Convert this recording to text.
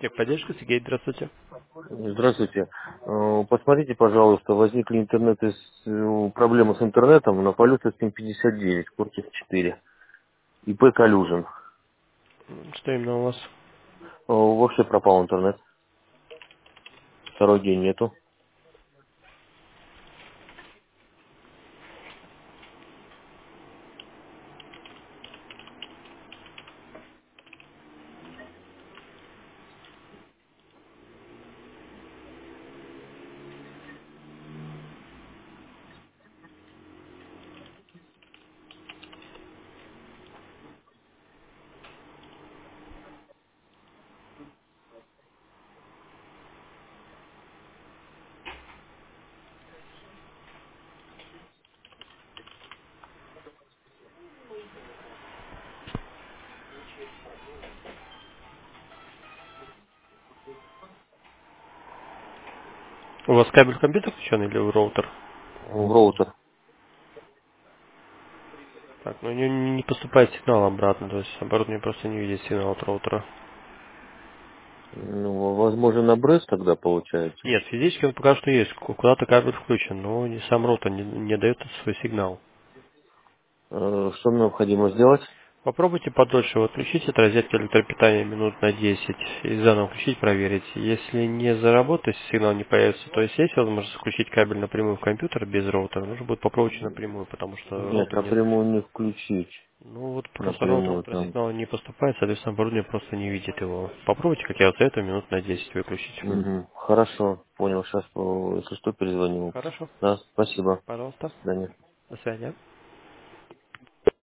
Техподдержка, Сергей, здравствуйте. Здравствуйте. Посмотрите, пожалуйста, возникли проблемы с интернетом на полете 759, корпус 4, ИП Калюжин. Что именно у вас? Вообще пропал интернет, второй день нету. У вас кабель в компьютер включен или в роутер? В роутер. Так, ну не поступает сигнал обратно, то есть оборудование просто не видит сигнал от роутера. Ну, возможно, на Брест тогда получается. Нет, физически он пока что есть, куда-то кабель включен, но сам роутер не дает свой сигнал. Что необходимо сделать? Попробуйте подольше вот включить от розетки электропитания минут на 10 и заново включить, проверить. Если не заработает, сигнал не появится, то есть возможность включить кабель напрямую в компьютер без роутера, нужно будет попробовать напрямую, потому что Нет, роутер не... напрямую не включить. Ну вот просто Напрямую роутер там. сигнала не поступает, соответственно, оборудование просто не видит его. Попробуйте, как я вот советую, минут на 10 выключить. Мгм. Хорошо, понял. Сейчас, если что, перезвоню. Хорошо, Да, спасибо. пожалуйста. До свидания. До свидания.